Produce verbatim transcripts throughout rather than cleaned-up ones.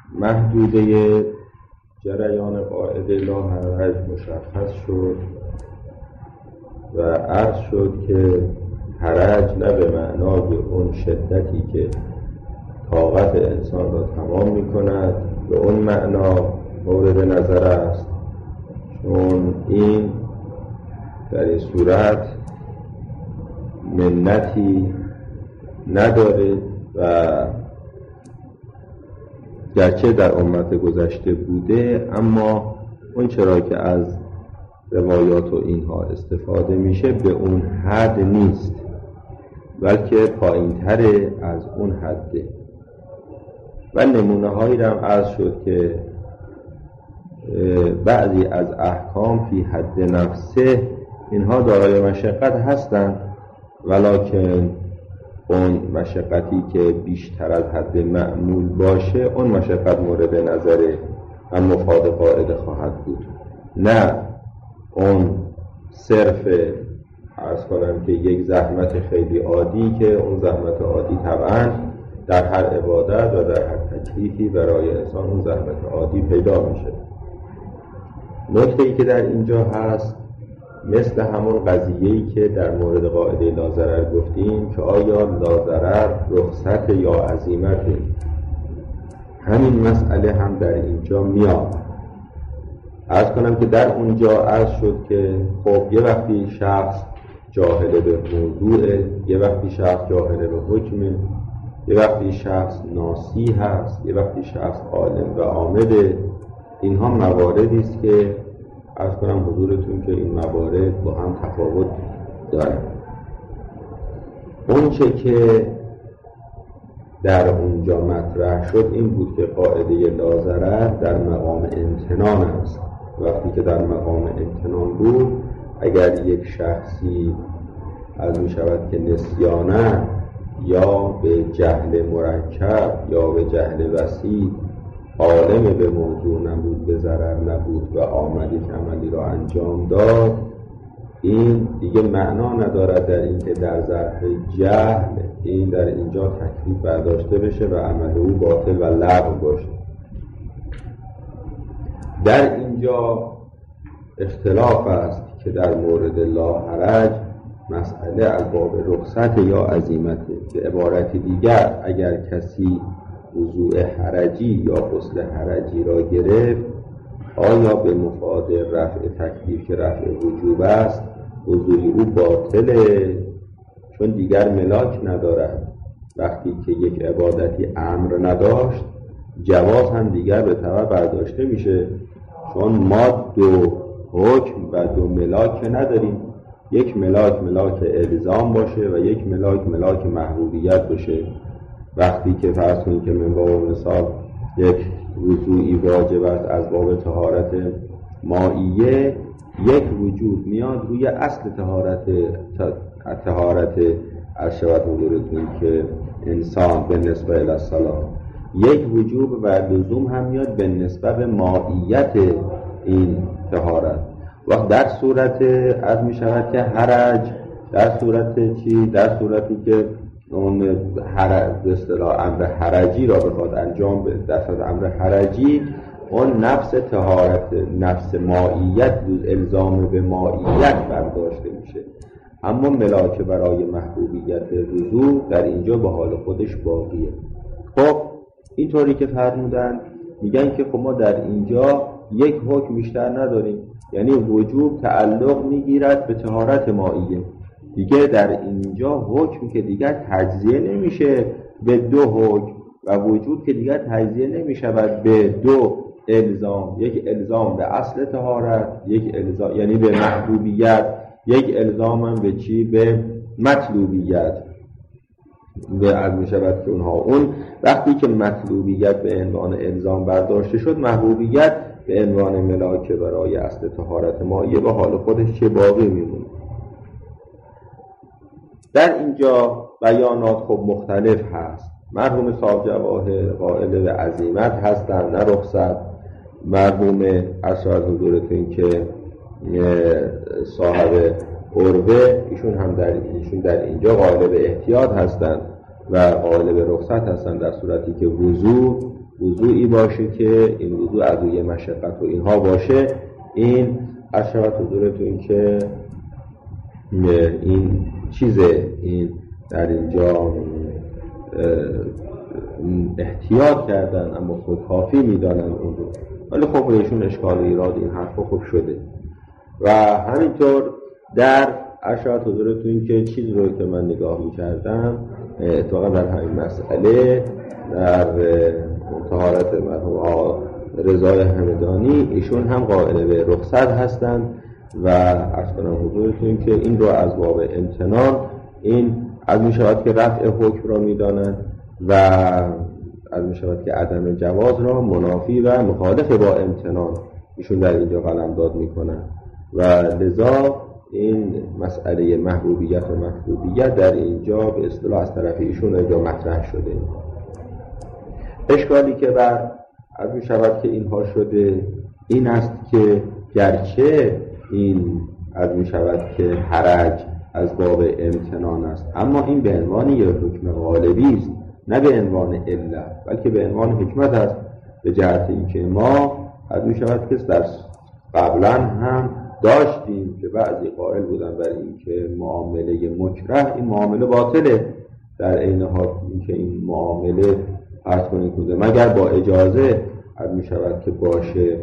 محدوده جریان قاعده لاحرج مشخص شد و عرض شد که حرج نه به معنای اون شدتی که طاقت انسان را تمام می کند به اون معنا مورد نظر است، چون این در این صورت منتی نداره و گرچه در امت گذشته بوده اما اون چرا که از روایات و اینها استفاده میشه به اون حد نیست، بلکه پایین تره از اون حده. و نمونه هایی هم عرض شد که بعضی از احکام فی حد نفسه اینها دارای مشقت هستند، ولکن اون مشقتی که بیشتر از حد معمول باشه اون مشقت مورد نظره و مفاد قاعده خواهد بود، نه اون صرف عرض کنم که یک زحمت خیلی عادی که اون زحمت عادی طبعا در هر عبادت و در هر تکلیفی برای انسان اون زحمت عادی پیدا میشه. نکته‌ای که در اینجا هست مثل همون قضیه‌ای که در مورد قاعده لاضرر گفتیم که آیا لاضرر رخصت یا عزیمت، همین مسئله هم در اینجا میاد. عرض کنم که در اونجا عرض شد که خب یه وقتی شخص جاهل به موضوعه، یه وقتی شخص جاهل به حکمه، یه وقتی شخص ناسی هست، یه وقتی شخص عالم و عامده. اینها مواردی است که عرض کنم حضورتون که این موارد با هم تفاوت دارن. اون چه که در اونجا مطرح شد این بود که قاعده لاضرر در مقام امتنان است. وقتی که در مقام امتنان بود، اگر یک شخصی از می شود که نسیانه یا به جهل مرکب یا به جهل وسیع عالم به موضوع نبود، به ضرر نبود و آمد یک عملی را انجام داد، این دیگه معنا ندارد در این که در ظرف جهل این در اینجا تکلیف برداشته بشه و عمل او باطل و لغو باشه. در اینجا اختلاف است که در مورد لاحرج مسئله از باب رخصت یا عزیمت. به عبارت دیگر اگر کسی وضوء حرجی یا غسل حرجی را گرفت، آیا به مفاد رفع تکلیف که رفع وجوب است وضوء او باطله؟ چون دیگر ملاک ندارد. وقتی که یک عبادتی امر نداشت، جواز هم دیگر به تبع برداشته میشه، چون ما دو حکم و دو ملاک نداریم. یک ملاک ملاک الزام باشه و یک ملاک ملاک محبوبیت باشه. وقتی که فرض کنید که من باب مثال یک وضوعی واجب است از باب طهارت مائیه، یک وجود میاد روی اصل طهارت طهارت از شود حضورتون که انسان به نسبه الاسلام، یک وجوب و لزوم هم میاد به نسبه به مائیت این طهارت. وقت در صورت از می شود که حرج، در صورت چی؟ در صورتی که اون حرج به اصطلاح امر حرجی را بخواد انجام بده، در صورت امر حرجی اون نفس طهارت، نفس مائیت الزام به مائیت برداشته میشه، اما ملاک برای محبوبیت وضو در اینجا به حال خودش باقیه. خب اینطوری که فرمودن میگن که خب ما در اینجا یک حکم بیشتر نداریم، یعنی وجوب تعلق میگیرد به طهارت مائیه. دیگه در اینجا حکم که دیگر تجزیه نمیشه به دو حکم و وجود که دیگر تجزیه نمیشود به دو الزام، یک الزام به اصل طهارت، یک الزام یعنی به محبوبیت، یک الزام هم به چی؟ به مطلوبیت. به از میشود که اونها اون وقتی که مطلوبیت به عنوان الزام برداشته شد، محبوبیت به عنوان ملاکه برای اصل طهارت مائیه به حال خودش چه باقی میمونه. در اینجا بیانات خب مختلف هست. مرحوم صاحب جواهر قائل به عزیمت هستند نه رخصت. مرحوم اشراف حضورتون که صاحب عروه ایشون هم در ایشون در اینجا قائل به احتیاط هستند و قائل به رخصت هستند، در صورتی که وضو وضوعی باشه که این وضوع از روی مشقت و اینها باشه. این عرض شود حضورتون که این چیزه، این در اینجا احتیاط کردن اما خود کافی میدانن اون رو، ولی خب ایشون اشکال و ایراد این حرفا خوب شده. و همینطور در اشعار حضورتون که چیز رو که من نگاه میکردم اتفاقا در همین مسئله در طهارت مرحوم رضای همدانی، ایشون هم قائل به رخصت هستند و عرض کنم حضورتون که این رو از باب امتنان، این از می شود که رفع حکم را می دانند و از می شود که عدم جواز را منافی و مخالف با امتنان ایشون در اینجا قلمداد می کنند و لذا این مسئله محبوبیت و محبوبیت در اینجا به اصطلاح از طرف ایشون اینجا مطرح شده. اشکالی که بر از می شود که اینها شده این است که گرچه این از می شود که حرج از باب امتنان است، اما این به عنوان یک حکم غالبی است، نه به عنوان علت، بلکه به عنوان حکمت است، به جهت اینکه ما از می شود که در قبلا هم داشتیم که بعضی قائل بودن بر این که معامله مکره این معامله باطله، در عین حال اینکه این معامله عرض کنید بوده مگر با اجازه از می شود که باشه،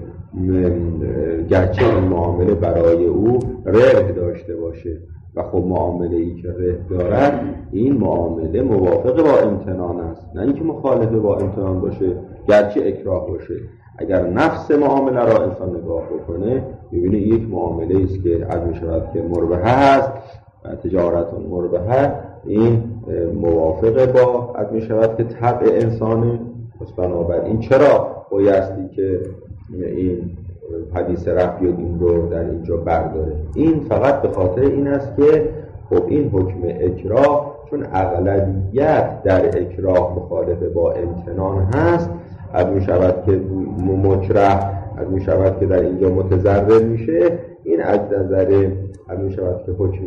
گرچه این معامله برای او ربح داشته باشه و خب معامله ای که ربح دارد این معامله موافق با امتنان است، نه اینکه مخالف با امتنان باشه گرچه اکراه باشه. اگر نفس معامله را انسان نگاه بکنه می‌بینه یک معامله است که از می شود که مربحه هست و تجارت مربحه، این موافق با از می شود که طبع انسانه. پس بنابراین چرا بایستی که این حدیث رفع این رو در اینجا برداره؟ این فقط به خاطر این است که خب این حکم اکراه چون اغلبیت در اکراه مخالف با امتنان هست، از می شود که مکره از می شود که در اینجا متضرر میشه، این از نظر از می شود که حکم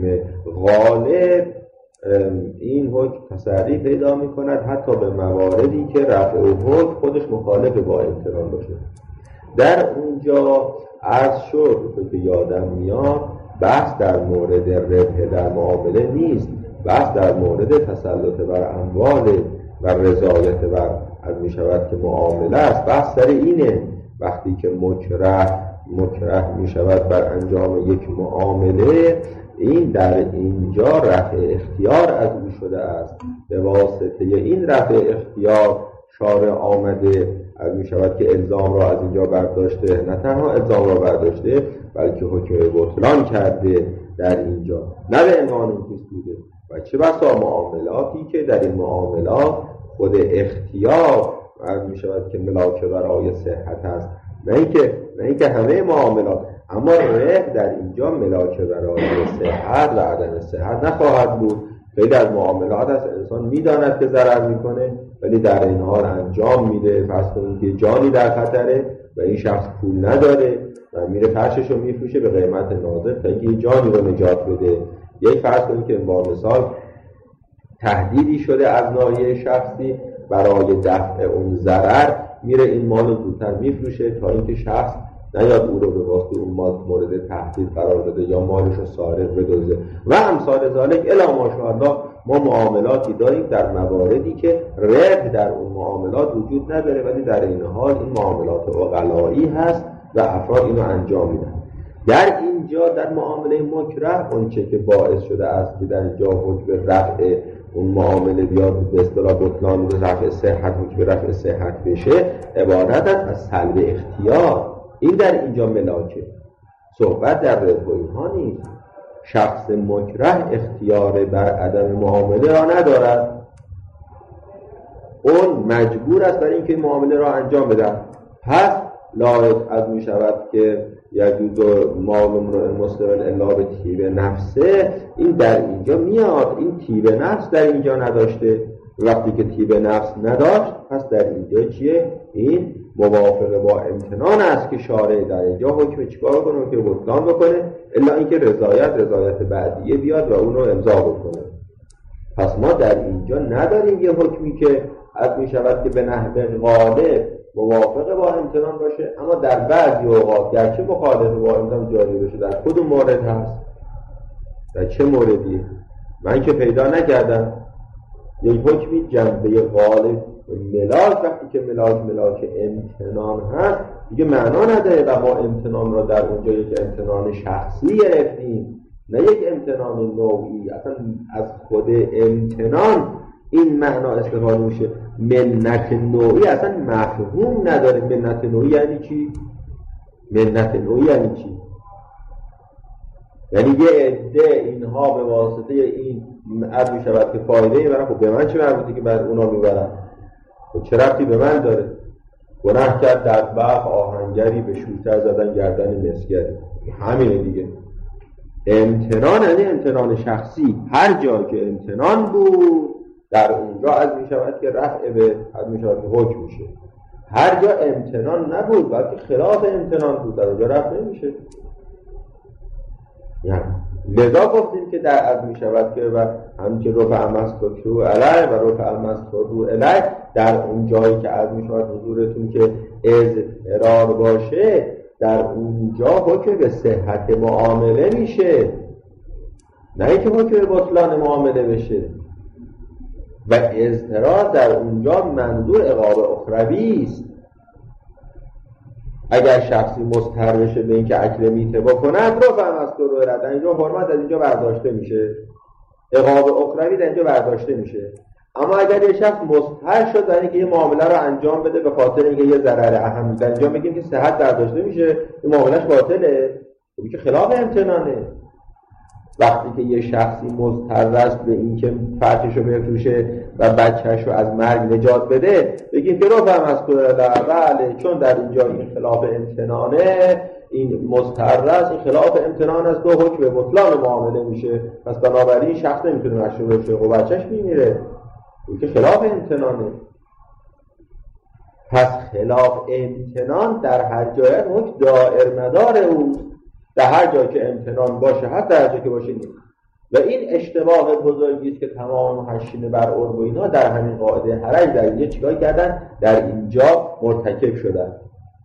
غالب این حکم تسری پیدا می کند حتی به مواردی که رفع حکم خودش مخالف با امتنان باشه. در اونجا عرض شد که یادم میاد بحث در مورد ربح در معامله نیست، بحث در مورد تسلط بر اموال و رضایت بر از می شود که معامله است. بحث سر اینه وقتی که مکره مکره می شود بر انجام یک معامله، این در اینجا رفع اختیار از او شده است، به واسطه این رفع اختیار شارع آمده از می شود که الزام را از اینجا برداشته، نه تنها الزام را برداشته بلکه حکم بطلان کرده در اینجا، نه به عنوان این چیز بوده. و چه بسا معاملاتی که در این معاملات خود اختیار از می شود که ملاک برای صحت است، نه اینکه نه اینکه همه معاملات، اما ربح در اینجا ملاک برای صحت و عدم صحت نخواهد بود. خیلی از معاملات هست انسان میداند که ضرر میکنه ولی در این حال انجام میده. فرض کنید که جانی در خطره و این شخص پول نداره و میره فرشش رو میفروشه به قیمت نازل تا اینکه جانی رو نجات بده. یک فرض کنید که با مثال تهدیدی شده از ناحیه شخصی، برای دفع اون ضرر میره این مال رو زودتر میفروشه تا اینکه شخص نیاد او رو به واسطه اون مال مورد تهدید قرار بده یا مالش رو سارق بدزده و امثال ذالک. الا ماشاءالله ما معاملاتی داریم در مواردی که ربح در اون معاملات وجود نداره ولی در این حال این معاملات عقلایی هست و افراد اینو انجام میدن. در اینجا در معامله مکره اونچه که باعث شده است که در اینجا حکم رفع اون معامله بیاد به اصطلاح بطلان و رفع صحت حکم رفع صحت بشه، عبارت از سلب اختیار. این در اینجا ملاکه، صحبت در ربح اینها نیست. شخص مکره اختیار بر عدم معامله را ندارد، اون مجبور است برای اینکه معامله را انجام بده. پس لایق از می شود که یجوز معلوم مسلم الا به طیب نفسه، این در اینجا میاد. این طیب نفس در اینجا نداشته، وقتی که طیب نفس نداشت پس در اینجا چیه؟ این موافقه با امتنان است که شارع در اینجا حکم چیکار کنه که بطلان بکنه، الا اینکه رضایت رضایت بعدیه بیاد و اون رو امضا بکنه. پس ما در اینجا نداریم یه حکمی که از می شود که به نحو غالب موافق با امتنان باشه، اما در بعضی اوقات گرچه مخالف با امتنان جاری بشه. در کدوم مورد هست؟ در چه موردیه؟ من که پیدا نکردم یک حکمی جنبه غالب ملاک، وقتی که ملاک ملاک امتنان هست دیگه معنا نداره و ما امتنان را در اونجا یک امتنان شخصی گرفتیم، نه یک امتنان نوعی. اصلا از خود امتنان این معنا استفاده میشه. منت نوعی اصلا مفهوم نداره. منت نوعی یعنی چی؟ منت نوعی یعنی چی؟ یعنی یه عده اینها به واسطه این عرض می شود که فایده میبرن. خب به من چه مربوطه که بر اونا میبرن؟ خب چه ربطی به من داره؟ گناه کرد در بخ آهنگری به شوتر زدن گردن مسگری، همینه دیگه. امتنان یعنی امتنان شخصی. هر جا که امتنان بود در اونجا از می شود که رفع به از می شود که حکم میشه. هر جا امتنان نبود بلکه خلاف امتنان بود در اونجا رفع نمیشه. یعنی لذا گفتیم که در از می شود که و همچه رفع المستکرو علیه و رفع المستکرو علیه، در اون جایی که از می شود حضورتون که اضطرار باشه در اونجا حکم به صحت معامله میشه، نه اینکه حکم به بطلان معامله بشه. و اضطرار در اونجا منظور عقاب اخروی است. اگر شخصی مضطر بشه به اینکه اکل میته بکند، رو فهم از تو رو رد اینجا حرمت از اینجا برداشته میشه، عقاب اخروی در اینجا برداشته میشه. اما اگر یه شخص مضطر شد در اینکه یه معامله رو انجام بده به خاطر اینکه یه ضرر اهم در اینجا میگیم که صحت برداشته میشه، این معاملهش باطله، این که خلاف امتنانه. وقتی که یه شخصی مضطر است به اینکه فرشش رو بفروشه و بچهش رو از مرگ نجات بده، بگیم که رو فهم از بله، چون در اینجا این خلاف امتنانه، این مضطر است، این خلاف امتنان است، دو حکم به بطلان معامله میشه، پس بنابراین شخص نمیتونه مشروع بشه و بچهش میمیره، این که خلاف امتنانه. پس خلاف امتنان در هر جای حکم دائر مدار اوست، در هر جایی که امتنان باشه، حتی در جایی که باشه نیست. و این اشتباه بزرگی است که تمام محشین بر عرب و اینا در همین قاعده حرج در اینجا چیکار کردن؟ در اینجا مرتکب شدن.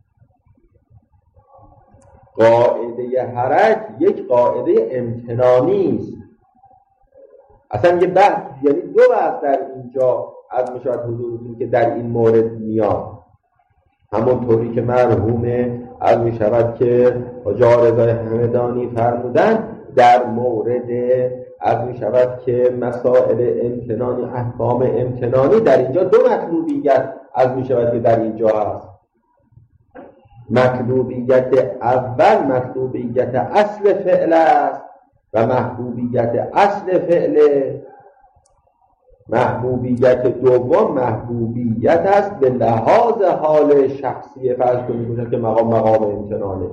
قاعده حرج یک قاعده امتنانی است. اصلا یه بحث، یعنی دو بحث در اینجا از مشاهد حضورتون که در این مورد میاد. همون طوری که مرحوم از می شود که حاجی رضای همدانی فرمودن در مورد از می شود که مسائل امتنانی، احکام امتنانی، در اینجا دو مطلوبیت از می شود که در اینجا هست. مطلوبیت اول مطلوبیت اصل فعل است و محبوبیت اصل فعل. محبوبیت دوم محبوبیت است به لحاظ حال شخصی فرض کنید که مقام مقام امتنانه.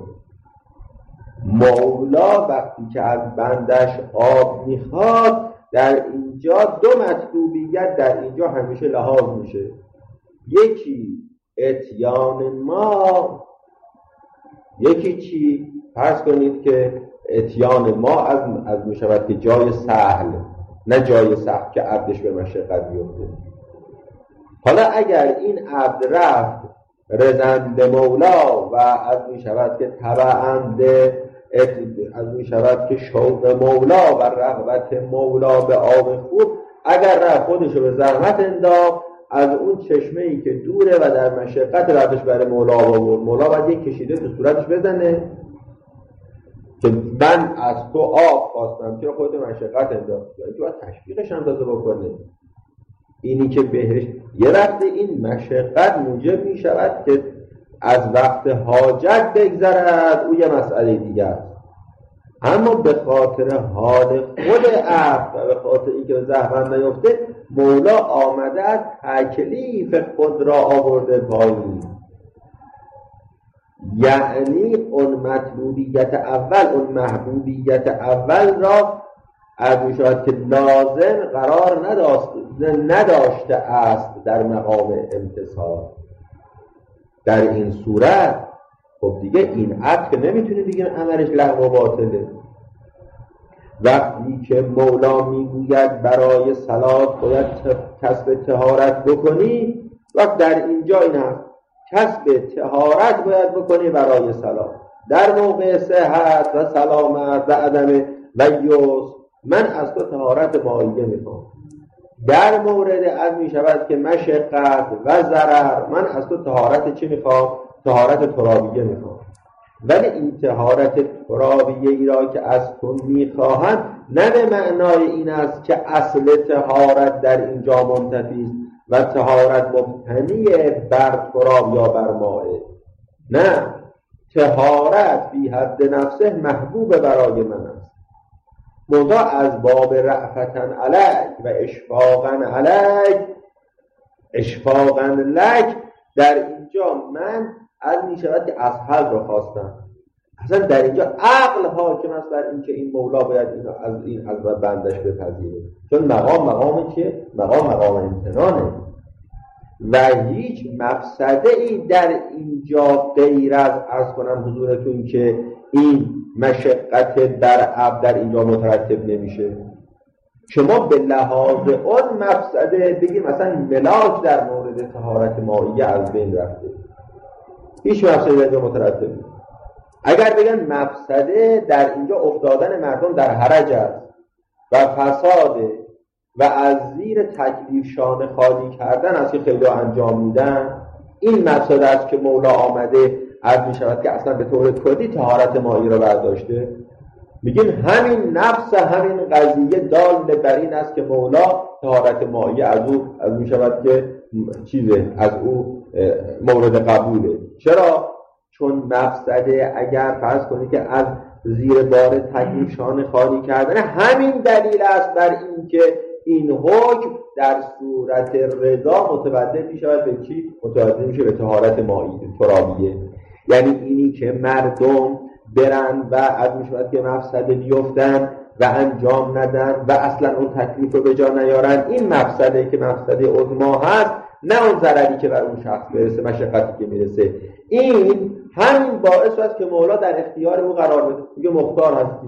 مولا وقتی که از بندش آب میخواد در اینجا دو مطلوبیت در اینجا همیشه لحاظ میشه. یکی اتیان ما، یکی چی؟ فرض کنید که اتیان ما از از میشود که جای سهل، نه جای سخت که عبدش به مشقت بیفته. حالا اگر این عبد رفت رضند مولا و از می شود که تبعند از می شود که شوق مولا و رغبت مولا به آب خوب، اگر رفت خودشو به زحمت انداخت از اون چشمه ای که دوره و در مشقت رفتش برای مولا آورد، مولا باید یک کشیده تو صورتش بزنه که من از تو آب خواستم چرا خودت مشقت انداختی، یعنی تو باید تشویقش هم تازه بکنه. اینی که بهش یه وقت این مشقت موجب می شود که از وقت حاجت بگذرد، او یه مسئله دیگه است. اما به خاطر حال خود عبد و به خاطر اینکه زحمت نیفته، مولا آمده از تکلیف خود را آورده پایین. یعنی اون مطلوبیت اول، اون محبوبیت اول را از میشود که لازم قرار نداشته است در مقام امتصال. در این صورت خب دیگه این عبد که نمیتونه بگیم عملش لغو و باطله. وقتی که مولا میگوید برای صلات باید کسب طهارت بکنی، وقت در اینجا این هست کسب طهارت باید بکنی برای صلاح. در موقع صحت و سلامت و عدم و یوس من از تو طهارت مائیه میخوام. در مورد از می شود که مشقت و ضرر من از تو طهارت چی میخوام؟ طهارت ترابیه میخوام. ولی این طهارت ترابیه ای را که از تو میخواهم نه به معنای این است که اصل طهارت در اینجا منتفی است و طهارت مبتنی بر تراب یا بر مائه. نه، طهارت فی حد نفسه محبوب برای من است، منتها از باب رأفتن علیک و اشفاقا علیک اشفاقا لک در اینجا من از می شود که از حل رو خواستم. اصلا در اینجا عقل حاکم است بر این که این مولا باید اینو از این از بندش بپذیره، چون مقام مقامی که مقام مقام امتنانه و هیچ مفسده ای در اینجا غیر از عرض کنم حضورتون که این مشقت در عبد در اینجا مترتب نمیشه. شما به لحاظ اون مفسده بگیم مثلا ملاک در مورد طهارت مائیه از بین رفته، هیچ مفسده در اینجا مترتب نیست. اگر بگن مفسده در اینجا افتادن مردم در حرج است و فساده و از زیر تکلیف شانه خالی کردن است که خیلی انجام میدن، این مفسده است که مولا آمده عرض می شود که اصلا به طور کلی طهارت مائیه را برداشته. میگیم همین نفس همین قضیه دال بر این است که مولا طهارت مائیه از او از می شود که چیزه از او مورد قبوله. چرا؟ چون مفسده اگر فرض کنی که از زیر بار تکلیف شانه خالی کردن، همین دلیل است بر این که این حکم در صورت رضا متبدل می شود به چی؟ متبدل میشه به طهارت مائیه ترابیه. یعنی اینی که مردم برن و از می شود که مفسده بیفتن و انجام ندن و اصلا اون تکلیف رو به جا نیارن، این مفسده که مفسده عظما هست، نه اون ضرری که بر اون شخص برسه، مشقتی که میرسه. این همین باعث است که مولا در اختیار او قرار بده. میگه مختار هستی.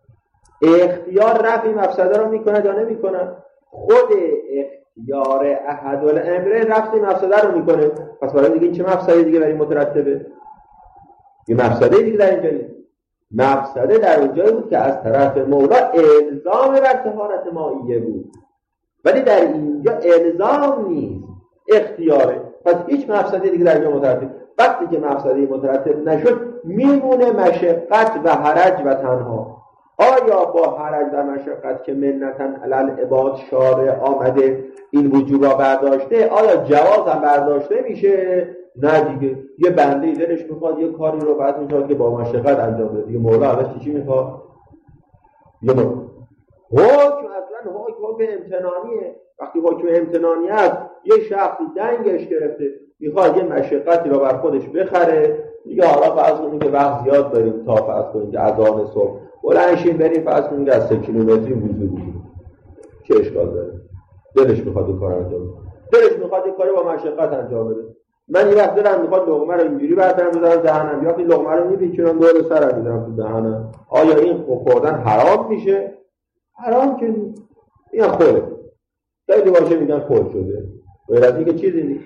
اختیار رفع مفسده رو میکنه یا نمیکنه؟ خود اختیار احدالامرین رفع مفسده رو میکنه. پس برای دیگه این چه مفسده دیگه برای مترتبه؟ یه مفسده دیگه در اینجا نیست. مفسده در اونجایی بود که از طرف مولا الزام بر طهارت مائیه بود، ولی در اینجا الزام نیست، اختیاره. پس هیچ مفسده دیگه در اینجا مترتب. وقتی که مفسده مترتب نشد میمونه مشقت و حرج و تنها. آیا با حرج و مشقت که منتن علی العباد شارع آمده این وجوب را برداشته، آیا جواز هم برداشته میشه؟ نه دیگه. یه بنده دلش میخواد یه کاری رو بعد میخواد که با مشقت انجام بده، دیگه مولا ازش چی میخواد؟ یه مولا حکم اصلا حکم حکم امتنانیه. وقتی حکم امتنانی هست، یه شخصی دنگش گرفته میخواد یه مشقتی رو بر خودش بخره، دیگه حالا فرض کنیم که وقت زیاد داریم تا فرض کنیم که اذان صبح بلنشیم بریم فرض کنیم که از سه کیلومتری وضو بگیریم، چه اشکال داره؟ دلش میخواد این کار انجام بده، دلش میخواد این کاری با مشقت انجام بده. من این وقت دارم میخواد لقمه رو اینجوری بردارم بذارم دهنم، یا این لقمه رو میپیچونم دور سرم میذارم تو دهنم، آیا این خوردن حرام میشه؟ حرام که نیست. این خوره. خیلی باشه میگن خود شده، غیر از اینکه چیزی نیست.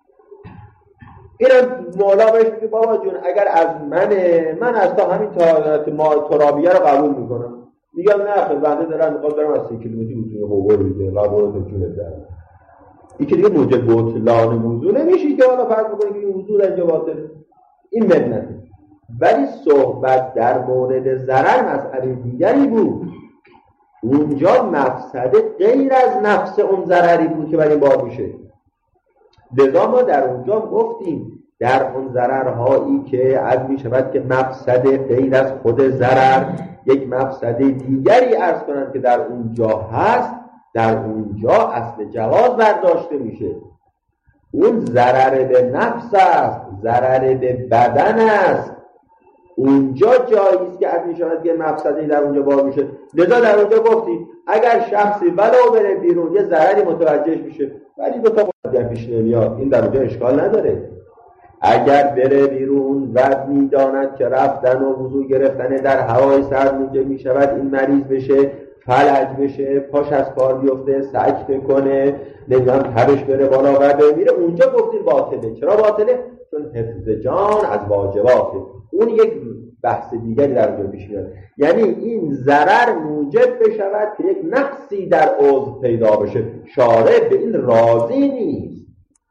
اینم مولا بهش میگه بابا جون اگر از منه، من از تا همین طهارت ما ترابیه رو قبول میکنم. میگم نه خیلی بنده دارم میخواد برم از سه کیلومتری وضو حوور بگیرم، قبول تو جونت در این که دیگه موجب بطلان وضو نمیشه که حالا فرض بکنید که این وضو در اینجا باطله، این منته. ولی صحبت در مورد ضرر مسئله دیگری بود. اونجا مفسده غیر از نفس اون ضرری بود که برای این باب میشه. لذا ما در اونجا گفتیم در اون ضررهایی که از می شود که مفسده غیر از خود ضرر یک مفسده دیگری عرض کنند که در اونجا هست، در اونجا اصل جواز برداشته میشه. اون ضرر به نفس است، ضرر به بدن است، اونجا جاییست که از می شود که مفسده در اونجا باب میشه. لذا در اونجا گفتیم اگر شخصی ولو بره بیرون یه ضرری متوجهش میشه ولی دو تا قدم پیش نمیاد، این در اونجا اشکال نداره. اگر بره بیرون و میداند که رفتن و وضو گرفتن در هوای سرد اونجا می شود این مریض بشه، فلج بشه، پاش از کار بیفته، سکته کنه، نمیدونم تبش بره بالا و بمیره، اونجا گفتیم باطله. چرا باطله؟ چون حفظ جان از واجباته. اون یک بحث دیگری در اونجا پیش میاد، یعنی این ضرر موجب بشود که یک نقصی در عضو پیدا بشه. شارع به این راضی نیست.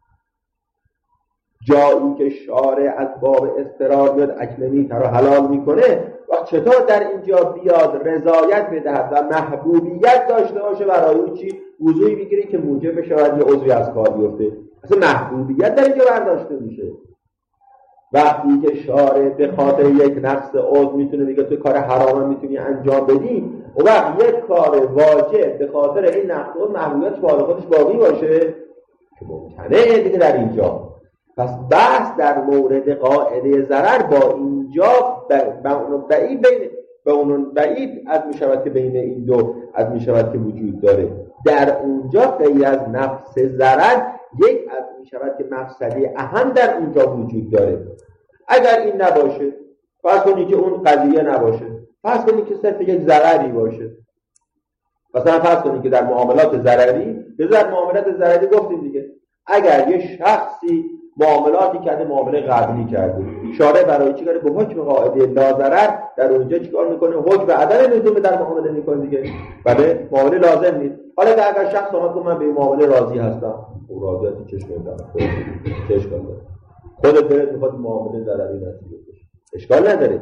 جایی که شارع از باب اضطرار میاد اکنمی تر حلال میکنه و چطور در اینجا بیاد رضایت بدهد و محبوبیت داشته باشه برای اون چی وضوعی بگیری که موجب بشود یه عضوی از کار بیفته؟ اصلا محبوبیت در اینجا برداشته میشه. وقتی که شارع به خاطر یک نقص عضو میتونه بگه تو کار حرام میتونی انجام بدی، و وقت یک کار واجب به خاطر این نقص عضو محبوبیتش بالا خودش باقی باشه که ممکنه دیگه در اینجا. پس بحث در مورد قاعده ضرر با اینجا بعید بین به اون بعید از میشود که بین این دو از میشود که وجود داره. در اونجا غیر از نفس ضرر یک از میشود که مفسده اهم در اونجا وجود داره. اگر این نباشه، فرض کنید که اون قضیه نباشه، فرض کنید که صرف یک ضرری باشه، مثلا فرض کنید که در معاملات ضرری، در معاملات ضرری گفتیم دیگه، اگر یه شخصی معاملاتی کرده، معامله قبلی کرده، شارع برای چی کرده؟ به حکم قاعده لا ضرر در اونجا چیکار میکنه؟ حکم عدم لزوم در معامله میکنه دیگه. بله، معامله لازم نیست. حالا اگر شخص اومد گفت من به معامله راضی هستم، او راضی هستی چشم میدم، چه اشکال داره؟ خودت دلت میخواد معامله ضرری نصیب بشه، اشکال نداره.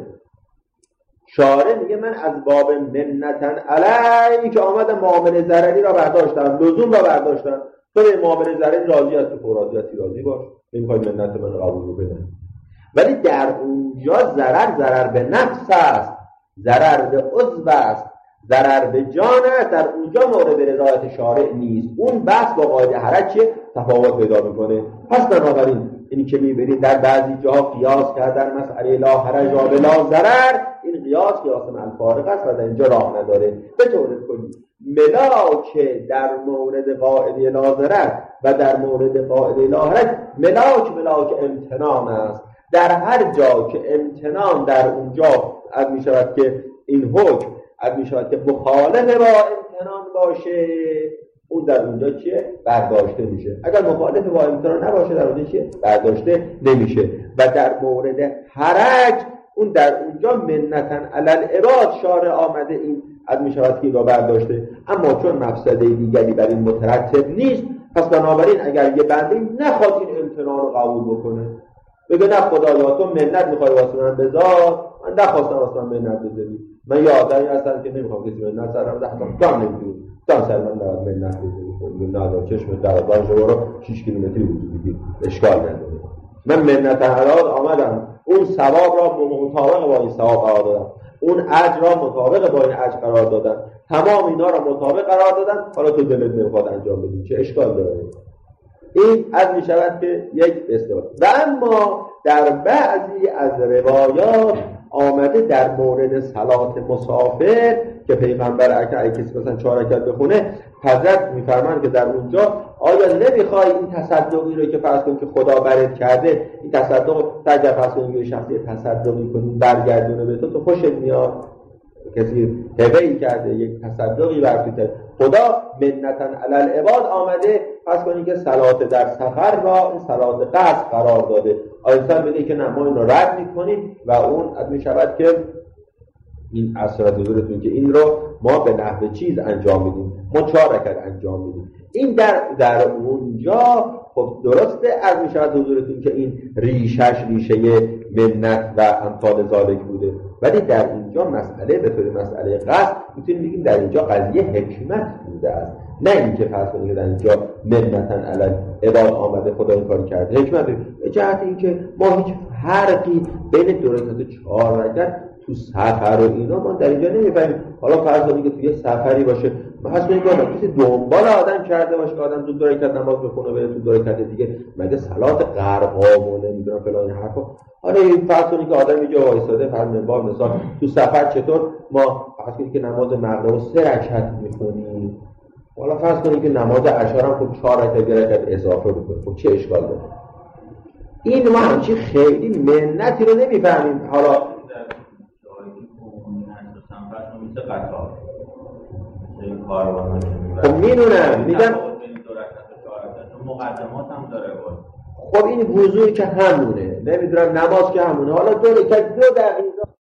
شارع میگه من از باب منتن علی که آمدم معامله ضرری را برداشتم، لزوم را برداشتم، تو به معامله ضرری راضی هستی، تو راضی هستی، راضی باش، نمیخوای منت من قبول رو بدن. ولی در اونجا ضرر ضرر به نفس است، ضرر به عضو است، ضرر به جان است. در اونجا مورد رضایت شارع نیست. اون بحث با قاعده حرج چیه؟ تفاوت پیدا میکنه. پس بنابراین اینی که میبینید در بعضی جاها قیاس کردن مسئله لا حرج و لا ضرر، این قیاس قیاس مع الفارق است و در اینجا راه نداره. به طور کلی ملاک در مورد قاعده لا ضرر و در مورد قاعده لا حرج، ملاک ملاک امتنان است. در هر جا که امتنان در اونجا از می شود که این حکم از می شود که مخالف با امتنان باشه، اون در اونجا چیه؟ برداشته میشه. اگر مخالف با امتنان نباشه در اونجا چیه؟ برداشته نمیشه. و در مورد حرج، اون در اونجا منتن علی العباد شارع آمده این از می شود که را برداشته، اما چون مفسده دیگری بر این مترتب نیست، پس بنابراین اگر یه بنده نخواد این امتنان رو قبول بکنه، بگه نه خدایا تو منت میخوای واسه من بذار، من نخواستم واسه من منت بذاری، من یه آدمی هستم که نمیخوام کسی منت سرم ده حتما تو هم نمیتونی تو هم سر من نباید منت بذاری، نه دار چشم درازان شما رو شیش کیلومتری وجود بگیر، اشکال نداره. من منت حلال آمدم اون ثواب را مطابق با این ثواب قرار دادم، اون اجر را مطابق با این اجر قرار دادن، تمام اینا را مطابق قرار دادن، حالا تو دلت نمیخواد انجام بدی، چه اشکال داره؟ این از می شود که یک اصطلاح. و اما در بعضی از روایات آمده در مورد صلات مسافر که پیغمبر اگر کسی مثلا چهار رکعت بخونه، حضرت میفرمایند که در اونجا آیا نمیخوای این تصدقی رو که فرض کن که خدا برات کرده، این تصدق اگر فرض کن یه شخصی تصدقی کنی برگردونه به تو، تو خوشت میاد؟ کسی هبه‌ای کرده، یک تصدقی برات خدا منتن علی العباد آمده، پس کنی که صلات در سفر را این صلات قصد قرار داده. آیسان بگه که نه ما این رو رد میکنیم و اون از میشود که این اثرات حضورتون که این رو ما به نحو چیز انجام میدیم، ما چهار رکعت انجام میدیم. این در در اونجا خب درسته از میشود حضورتون که این ریشش ریشه منت و امثال ذالک بوده، ولی در اینجا مسئله به طور مسئله قصد میتونیم بگیم در اینجا قضیه حکمت بوده است، نه اینکه فرض کنید که در اینجا منتن علی عباد آمده خدا این کار کرده. حکمت به جهت اینکه ما هیچ فرقی بین دو رکعت چهار رکعت تو سفر و اینا ما در اینجا نمیفهمیم. حالا فرض کنید که تو یه سفری باشه، مثلا اینکه کسی دنبال آدم کرده باشه که آدم دو دو رکعت نماز بخونه بره تو دو رکعت دیگه، مگه صلات غرقامونه نمیدونم فلان حرفا. حالا فرض کنید که آدم اینجا وایساده، فرض منبار مثلا تو سفر چطور ما فرض کنید که نماز مغرب سه رکعت میخونیم، حالا فرض کنید که نماز عشا هم خب چهار رکعت یه رکعت اضافه بکنیم، خب چه اشکال داره؟ این ما همچین خیلی منتی رو نمیفهمیم. حالا خب میدونم میگم مقدمات هم داره بود. خب این وضوع که همونه، نمیدونم نماز که همونه، حالا دو رکعت دو دقیقه